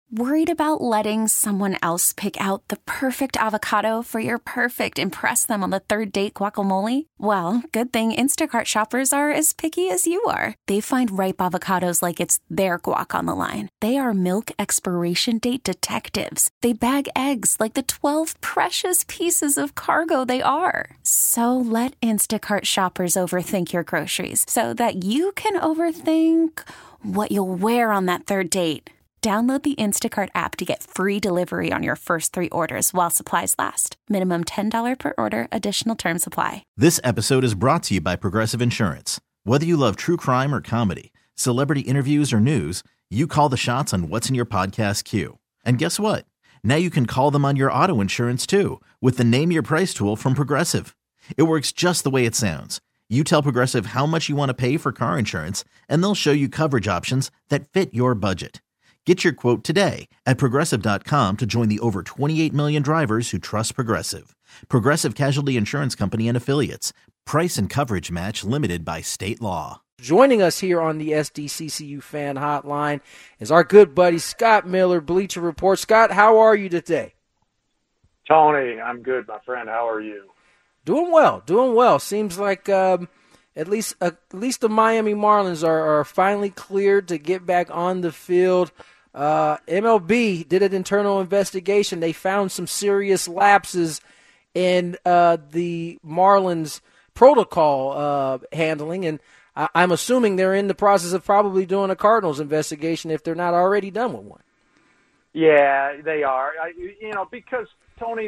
Worried about letting someone else pick out the perfect avocado for your perfect impress them on the third date guacamole? Well, good thing Instacart shoppers are as picky as you are. They find ripe avocados like it's their guac on the line. They are milk expiration date detectives. They bag eggs like the 12 precious pieces of cargo they are. So let Instacart shoppers overthink your groceries so that you can overthink what you'll wear on that third date. Download the Instacart app to get free delivery on your first 3 orders while supplies last. Minimum $10 per order. Additional terms apply. This episode is brought to you by Progressive Insurance. Whether you love true crime or comedy, celebrity interviews or news, you call the shots on what's in your podcast queue. And guess what? Now you can call them on your auto insurance too with the Name Your Price tool from Progressive. It works just the way it sounds. You tell Progressive how much you want to pay for car insurance, and they'll show you coverage options that fit your budget. Get your quote today at Progressive.com to join the over 28 million drivers who trust Progressive. Progressive Casualty Insurance Company and Affiliates. Price and coverage match limited by state law. Joining us here on the SDCCU Fan Hotline is our good buddy Scott Miller, Bleacher Report. Scott, how are you today? Tony, I'm good, my friend. How are you? Doing well. Seems like at least the Miami Marlins are finally cleared to get back on the field. MLB did an internal investigation. They found some serious lapses in the Marlins protocol handling, and I'm assuming they're in the process of probably doing a Cardinals investigation if they're not already done with one. Yeah, they are. Because, Tony,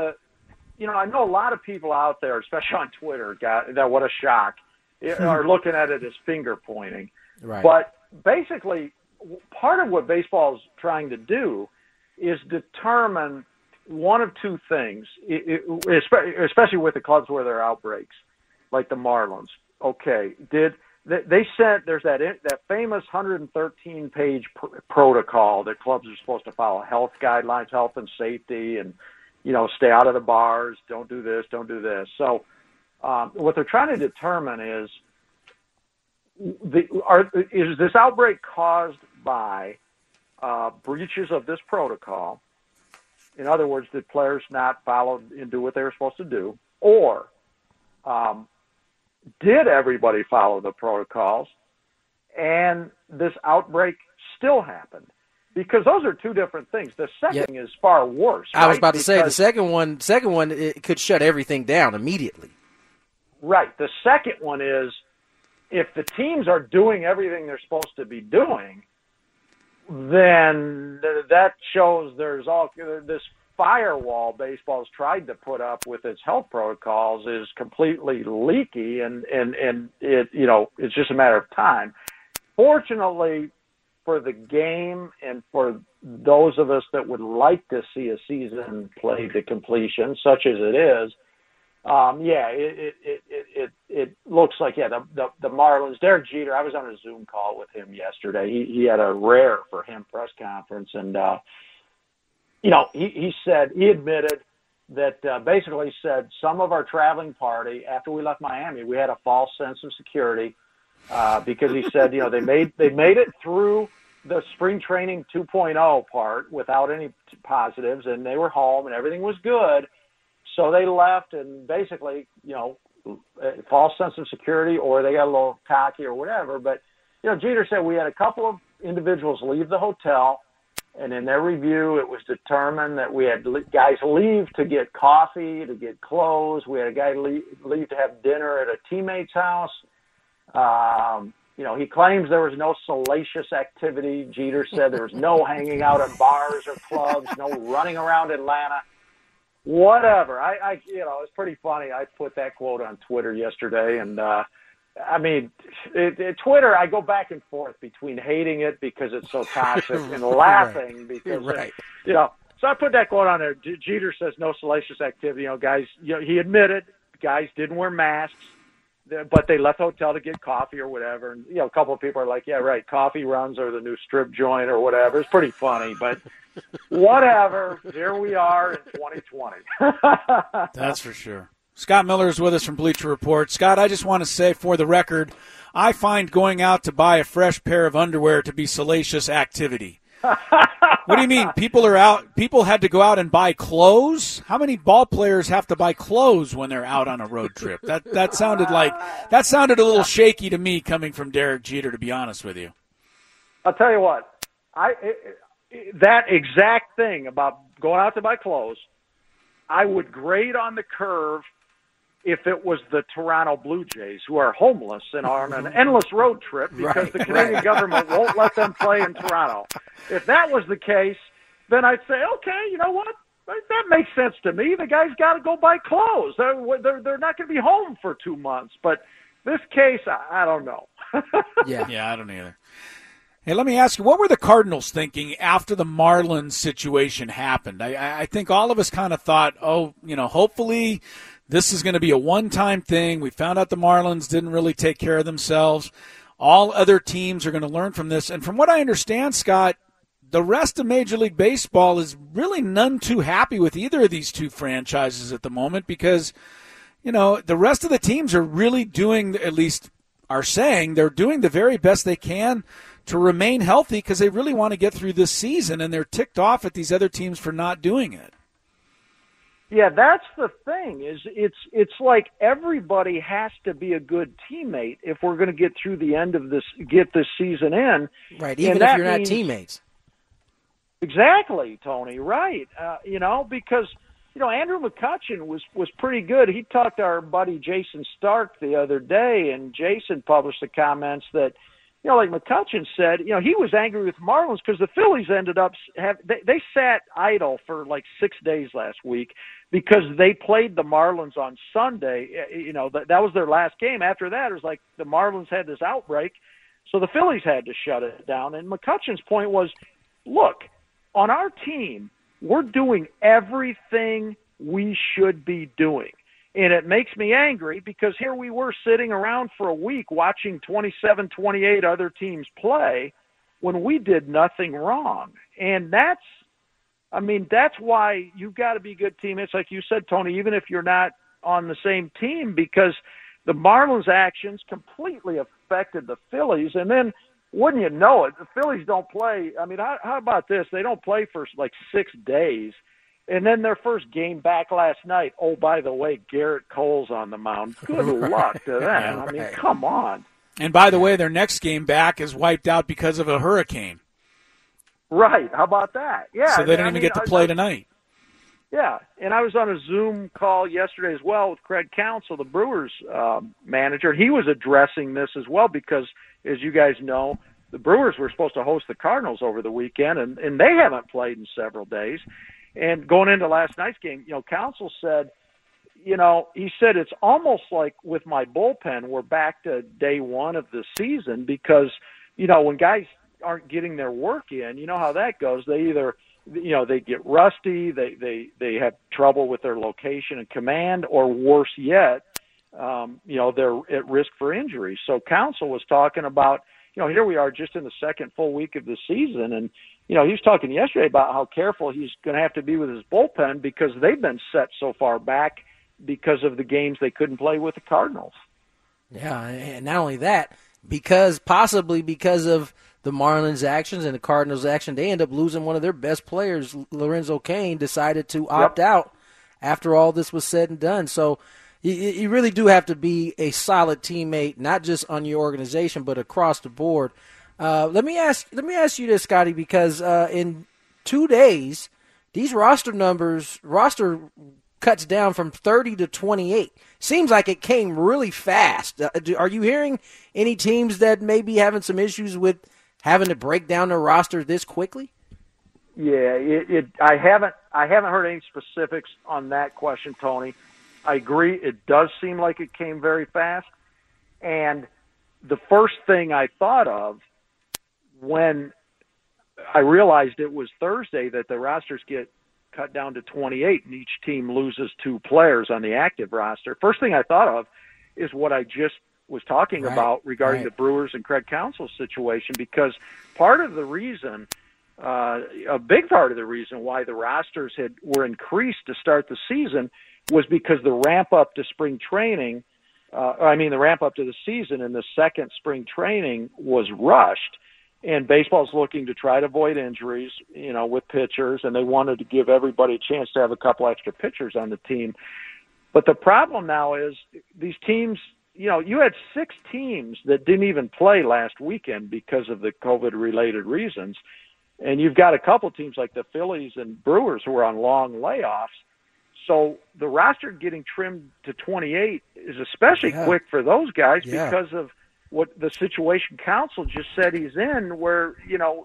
I know a lot of people out there, especially on Twitter, that what a shock, are looking at it as finger pointing. Right. But basically, part of what baseball is trying to do is determine one of two things, especially with the clubs where there are outbreaks, like the Marlins. Okay, there's that famous 113-page protocol that clubs are supposed to follow, health guidelines, health and safety, and stay out of the bars, don't do this, don't do this. So what they're trying to determine is this outbreak caused by breaches of this protocol? In other words, did players not follow and do what they were supposed to do? Or did everybody follow the protocols and this outbreak still happened? Because those are two different things. The second is far worse. I was about to say the second one it could shut everything down immediately. Right. The second one is if the teams are doing everything they're supposed to be doing, then that shows there's this firewall baseball's tried to put up with its health protocols is completely leaky, and it it's just a matter of time. Fortunately for the game and for those of us that would like to see a season played to completion, such as it is, it looks like the Marlins. Derek Jeter, I was on a Zoom call with him yesterday. He had a rare for him press conference, and he admitted that basically said some of our traveling party after we left Miami, we had a false sense of security because he said they made it through the spring training 2.0 part without any positives, and they were home and everything was good. So they left and basically, false sense of security, or they got a little cocky or whatever. But, Jeter said we had a couple of individuals leave the hotel, and in their review, it was determined that we had guys leave to get coffee, to get clothes. We had a guy leave to have dinner at a teammate's house. He claims there was no salacious activity. Jeter said there was no hanging out at bars or clubs, no running around Atlanta. Whatever. It's pretty funny. I put that quote on Twitter yesterday, and Twitter, I go back and forth between hating it because it's so toxic and laughing because, so I put that quote on there. Jeter says no salacious activity. Guys, he admitted guys didn't wear masks, but they left the hotel to get coffee or whatever. And, a couple of people are like, yeah, right, coffee runs are the new strip joint or whatever. It's pretty funny, but whatever. Here we are in 2020. That's for sure. Scott Miller is with us from Bleacher Report. Scott, I just want to say for the record, I find going out to buy a fresh pair of underwear to be salacious activity. What do you mean? People are out. People had to go out and buy clothes. How many ball players have to buy clothes when they're out on a road trip? That sounded a little shaky to me, coming from Derek Jeter, to be honest with you. I'll tell you what. That exact thing about going out to buy clothes, I would grade on the curve if it was the Toronto Blue Jays, who are homeless and are on an endless road trip because the Canadian government won't let them play in Toronto. If that was the case, then I'd say, okay, you know what? That makes sense to me. The guy's got to go buy clothes. They're not going to be home for 2 months. But this case, I don't know. Yeah, I don't either. Hey, let me ask you, what were the Cardinals thinking after the Marlins situation happened? I think all of us kind of thought, hopefully this is going to be a one-time thing. We found out the Marlins didn't really take care of themselves. All other teams are going to learn from this. And from what I understand, Scott, the rest of Major League Baseball is really none too happy with either of these two franchises at the moment because, the rest of the teams are really doing, at least are saying, they're doing the very best they can to remain healthy because they really want to get through this season, and they're ticked off at these other teams for not doing it. Yeah, that's the thing. It's like everybody has to be a good teammate if we're going to get through the end of this, get this season in. Right, even if you're not teammates. Exactly, Tony. Right. Because Andrew McCutchen was pretty good. He talked to our buddy Jason Stark the other day, and Jason published the comments that, like McCutchen said, he was angry with Marlins because the Phillies ended up they sat idle for like 6 days last week because they played the Marlins on Sunday. That was their last game. After that, it was like the Marlins had this outbreak, so the Phillies had to shut it down. And McCutchen's point was, look, on our team, we're doing everything we should be doing. And it makes me angry because here we were sitting around for a week watching 27, 28 other teams play when we did nothing wrong. And that's why you've got to be good teammates, like you said, Tony, even if you're not on the same team, because the Marlins' actions completely affected the Phillies. And then, wouldn't you know it, the Phillies don't play. I mean, how about this? They don't play for like 6 days. And then their first game back last night, oh, by the way, Garrett Cole's on the mound. Good luck to them. Yeah, I mean, come on. And by the way, their next game back is wiped out because of a hurricane. Right. How about that? Yeah. So they don't even get to play tonight. Yeah. And I was on a Zoom call yesterday as well with Craig Counsell, the Brewers manager. He was addressing this as well because, as you guys know, the Brewers were supposed to host the Cardinals over the weekend, and they haven't played in several days. And going into last night's game, Counsell said, he said it's almost like with my bullpen, we're back to day one of the season because, when guys aren't getting their work in, you know how that goes. They either, they get rusty, they have trouble with their location and command, or worse yet, they're at risk for injury. So Counsell was talking about, here we are just in the second full week of the season, and he was talking yesterday about how careful he's going to have to be with his bullpen because they've been set so far back because of the games they couldn't play with the Cardinals. Yeah, and not only that, possibly because of the Marlins' actions and the Cardinals' action, they end up losing one of their best players. Lorenzo Cain decided to opt out after all this was said and done. So you really do have to be a solid teammate, not just on your organization, but across the board. Let me ask you this, Scotty, because in 2 days, these roster cuts down from 30 to 28. Seems like it came really fast. Are you hearing any teams that may be having some issues with having to break down their roster this quickly? Yeah, I haven't heard any specifics on that question, Tony. I agree. It does seem like it came very fast. And the first thing I thought of when I realized it was Thursday that the rosters get cut down to 28 and each team loses 2 players on the active roster, first thing I thought of is what I just was talking about regarding the Brewers and Craig Counsell's situation, because part of the reason, a big part of the reason why the rosters were increased to start the season was because the ramp up to spring training, the ramp up to the season and the second spring training was rushed. and baseball's looking to try to avoid injuries, with pitchers, and they wanted to give everybody a chance to have a couple extra pitchers on the team. But the problem now is these teams, you had 6 teams that didn't even play last weekend because of the COVID-related reasons. And you've got a couple teams like the Phillies and Brewers who are on long layoffs. So the roster getting trimmed to 28 is especially quick for those guys because of what the situation council just said he's in, where,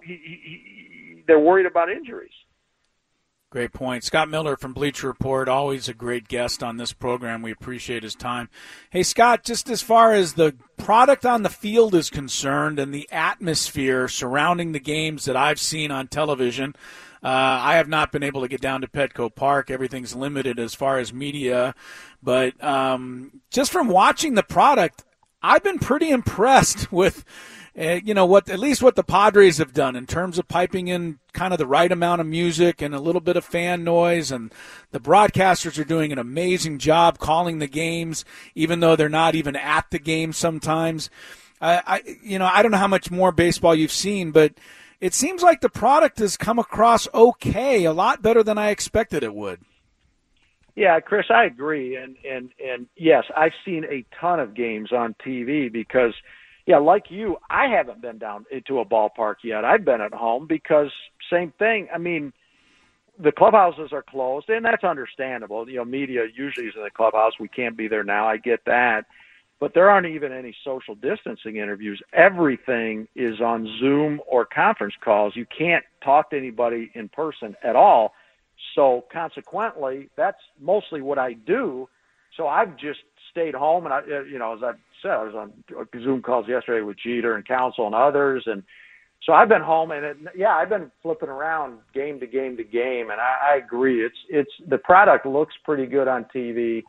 they're worried about injuries. Great point. Scott Miller from Bleacher Report, always a great guest on this program. We appreciate his time. Hey, Scott, just as far as the product on the field is concerned and the atmosphere surrounding the games that I've seen on television, I have not been able to get down to Petco Park. Everything's limited as far as media. But just from watching the product, I've been pretty impressed with what the Padres have done in terms of piping in kind of the right amount of music and a little bit of fan noise, and the broadcasters are doing an amazing job calling the games, even though they're not even at the game sometimes. I don't know how much more baseball you've seen, but it seems like the product has come across okay, a lot better than I expected it would. Yeah, Chris, I agree, and yes, I've seen a ton of games on TV because. Yeah, like you, I haven't been down into a ballpark yet. I've been at home because same thing. I mean, the clubhouses are closed, and that's understandable. Media usually is in the clubhouse. We can't be there now. I get that. But there aren't even any social distancing interviews. Everything is on Zoom or conference calls. You can't talk to anybody in person at all. So consequently, that's mostly what I do. So I've just stayed home, and as I said, I was on Zoom calls yesterday with Jeter and Counsell and others, and so I've been home, and I've been flipping around game to game to game, and I agree. It's the product looks pretty good on TV.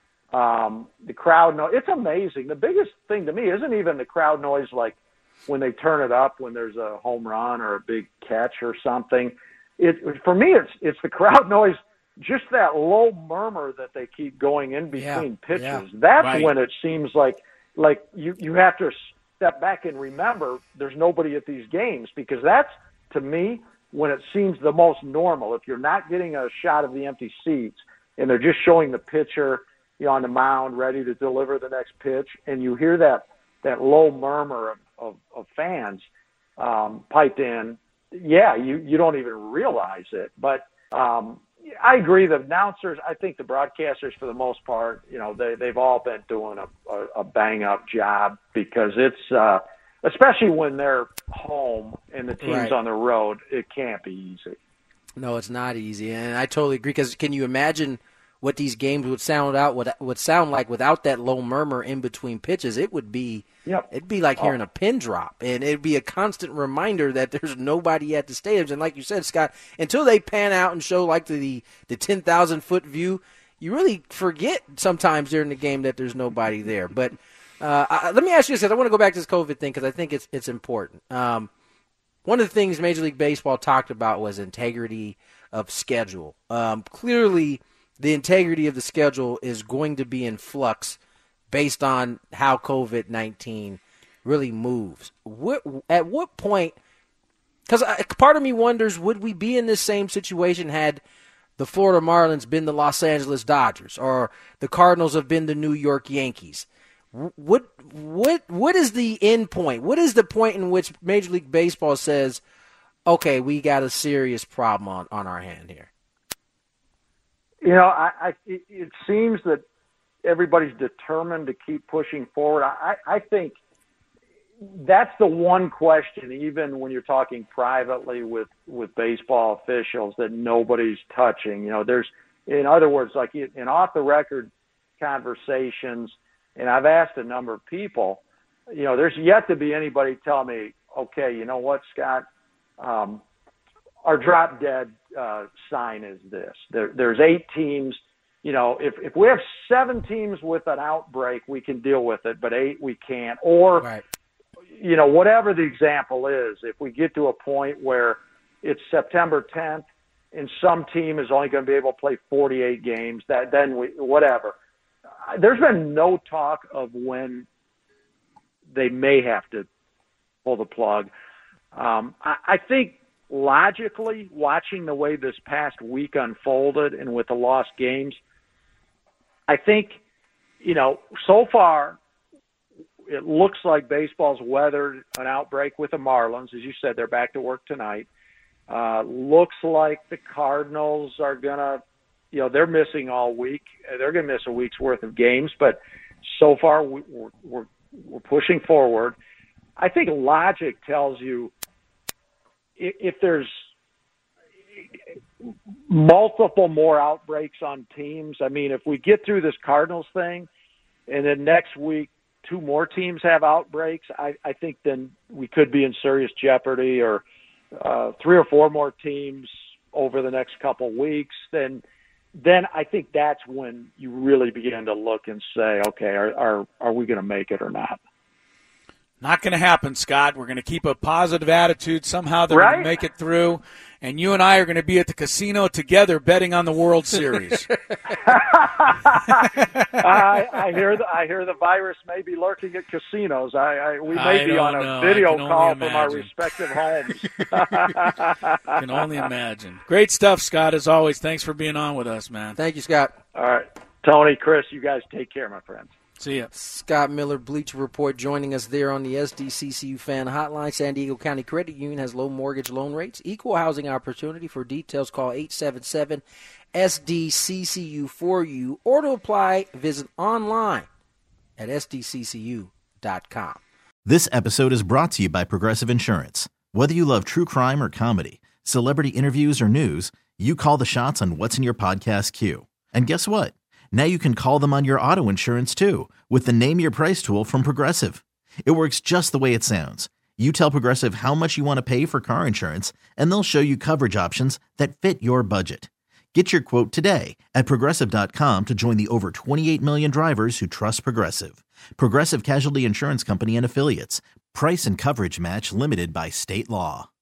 The crowd noise, it's amazing. The biggest thing to me isn't even the crowd noise, like when they turn it up when there's a home run or a big catch or something. For me, it's the crowd noise. Just that low murmur that they keep going in between pitches. Yeah. That's right. When it seems like you have to step back and remember there's nobody at these games, because that's, to me, when it seems the most normal. If you're not getting a shot of the empty seats and they're just showing the pitcher on the mound ready to deliver the next pitch, and you hear that low murmur of fans piped in, you don't even realize it. But I agree. The announcers, I think the broadcasters, for the most part, they've all been doing a bang-up job, because it's especially when they're home and the team's on the road, it can't be easy. No, it's not easy, and I totally agree. Because can you imagine what these games would sound like without that low murmur in between pitches? It would be it'd be like hearing a pin drop, and it'd be a constant reminder that there's nobody at the stadiums. And like you said, Scott, until they pan out and show like the 10,000-foot view, you really forget sometimes during the game that there's nobody there. But let me ask you this, because I want to go back to this COVID thing, because I think it's important. One of the things Major League Baseball talked about was integrity of schedule. Clearly, the integrity of the schedule is going to be in flux based on how COVID-19 really moves. At what point, because part of me wonders, would we be in this same situation had the Florida Marlins been the Los Angeles Dodgers, or the Cardinals have been the New York Yankees? What is the end point? What is the point in which Major League Baseball says, okay, we got a serious problem on our hand here? It seems that everybody's determined to keep pushing forward. I think that's the one question, even when you're talking privately with baseball officials, that nobody's touching. There's, in other words, like in off-the-record conversations, and I've asked a number of people, there's yet to be anybody tell me, okay, you know what, Scott, our drop-dead sign is this. There's 8 teams. If we have 7 teams with an outbreak, we can deal with it, but 8 we can't. Or, whatever the example is, if we get to a point where it's September 10th and some team is only going to be able to play 48 games, whatever. There's been no talk of when they may have to pull the plug. I think logically, watching the way this past week unfolded and with the lost games, I think, so far it looks like baseball's weathered an outbreak with the Marlins. As you said, they're back to work tonight. Looks like the Cardinals are going to, they're missing all week. They're going to miss a week's worth of games, but so far we're pushing forward. I think logic tells you if there's multiple more outbreaks on teams, I mean, if we get through this Cardinals thing and then next week 2 more teams have outbreaks, I think then we could be in serious jeopardy, or 3 or 4 more teams over the next couple weeks, then I think that's when you really begin to look and say, okay, are we going to make it or not? Not going to happen, Scott. We're going to keep a positive attitude. Somehow they're going to make it through. And you and I are going to be at the casino together betting on the World Series. I hear the virus may be lurking at casinos. We may be on a video call from our respective homes. Can only imagine. Great stuff, Scott, as always. Thanks for being on with us, man. Thank you, Scott. All right. Tony, Chris, you guys take care, my friends. See ya. Scott Miller, Bleacher Report, joining us there on the SDCCU Fan Hotline. San Diego County Credit Union has low mortgage loan rates, equal housing opportunity. For details, call 877-SDCCU4U, or to apply, visit online at sdccu.com. This episode is brought to you by Progressive Insurance. Whether you love true crime or comedy, celebrity interviews or news, you call the shots on what's in your podcast queue. And guess what? Now you can call them on your auto insurance, too, with the Name Your Price tool from Progressive. It works just the way it sounds. You tell Progressive how much you want to pay for car insurance, and they'll show you coverage options that fit your budget. Get your quote today at Progressive.com to join the over 28 million drivers who trust Progressive. Progressive Casualty Insurance Company and Affiliates. Price and coverage match limited by state law.